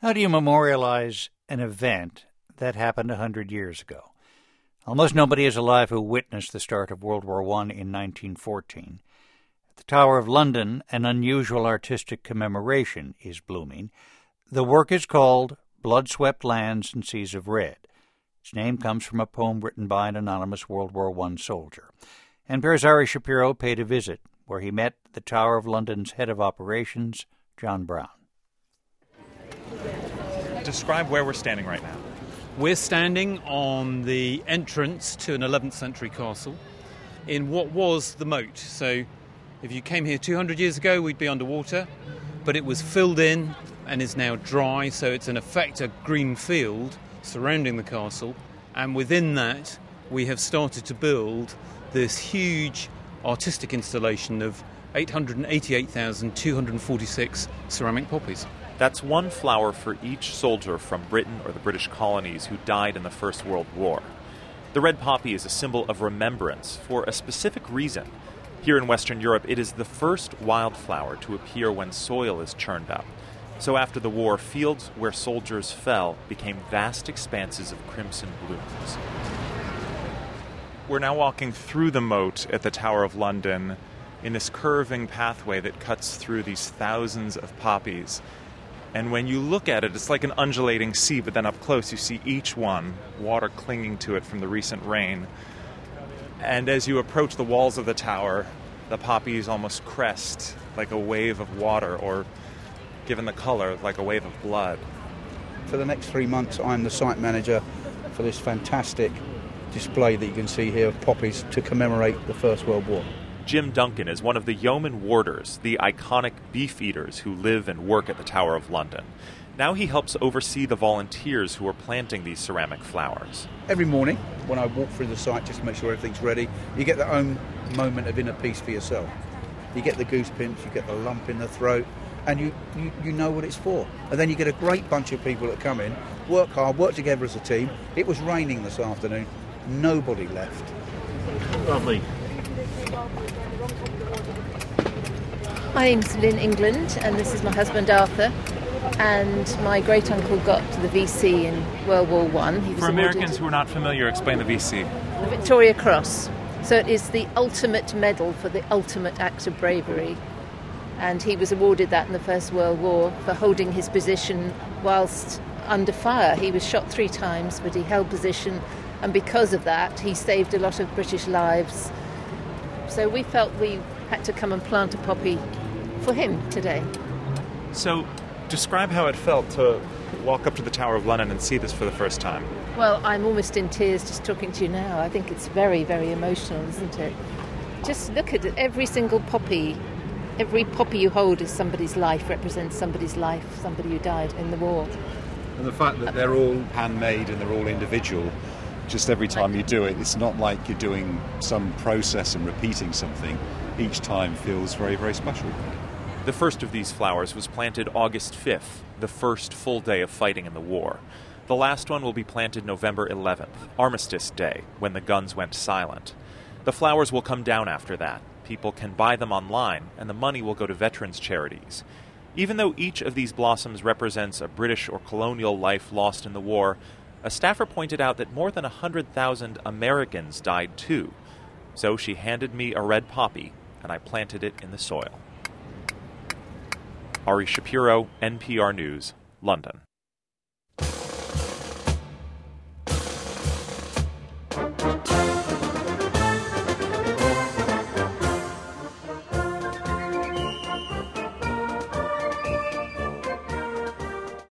How do you memorialize an event that happened 100 years ago? Almost nobody is alive who witnessed the start of World War I in 1914. At the Tower of London, an unusual artistic commemoration is blooming. The work is called Blood-Swept Lands and Seas of Red. Its name comes from a poem written by an anonymous World War I soldier. NPR's Ari Shapiro paid a visit, where he met the Tower of London's head of operations, John Brown. Describe where we're standing right now. We're standing on the entrance to an 11th century castle in what was the moat. So if you came here 200 years ago, we'd be underwater, but it was filled in and is now dry, so it's in effect a green field surrounding the castle, and within that we have started to build this huge artistic installation of 888,246 ceramic poppies. That's one flower for each soldier from Britain or the British colonies who died in the First World War. The red poppy is a symbol of remembrance for a specific reason. Here in Western Europe, it is the first wildflower to appear when soil is churned up. So after the war, fields where soldiers fell became vast expanses of crimson blooms. We're now walking through the moat at the Tower of London in this curving pathway that cuts through these thousands of poppies. And when you look at it, it's like an undulating sea, but then up close you see each one, water clinging to it from the recent rain. And as you approach the walls of the tower, the poppies almost crest like a wave of water, or, given the color, like a wave of blood. For the next 3 months, I'm the site manager for this fantastic display that you can see here of poppies to commemorate the First World War. Jim Duncan is one of the yeoman warders, the iconic beef eaters who live and work at the Tower of London. Now he helps oversee the volunteers who are planting these ceramic flowers. Every morning, when I walk through the site just to make sure everything's ready, you get that own moment of inner peace for yourself. You get the goose pinch, you get the lump in the throat, and you know what it's for. And then you get a great bunch of people that come in, work hard, work together as a team. It was raining this afternoon. Nobody left. Lovely. My name's Lynn England, and this is my husband Arthur. And my great-uncle got to the VC in World War I. For Americans who are not familiar, explain the VC. The Victoria Cross. So it is the ultimate medal for the ultimate act of bravery. And he was awarded that in the First World War for holding his position whilst under fire. He was shot 3 times, but he held position, and because of that, he saved a lot of British lives. So we felt we had to come and plant a poppy for him today. So, describe how it felt to walk up to the Tower of London and see this for the first time. Well, I'm almost in tears just talking to you now. I think it's very, very emotional, isn't it? Just look at it. Every single poppy, every poppy you hold is somebody's life, represents somebody's life, somebody who died in the war. And the fact that they're all handmade and they're all individual, just every time you do it, it's not like you're doing some process and repeating something. Each time feels very, very special. The first of these flowers was planted August 5th, the first full day of fighting in the war. The last one will be planted November 11th, Armistice Day, when the guns went silent. The flowers will come down after that. People can buy them online, and the money will go to veterans' charities. Even though each of these blossoms represents a British or colonial life lost in the war, a staffer pointed out that more than 100,000 Americans died too. So she handed me a red poppy, and I planted it in the soil. Ari Shapiro, NPR News, London.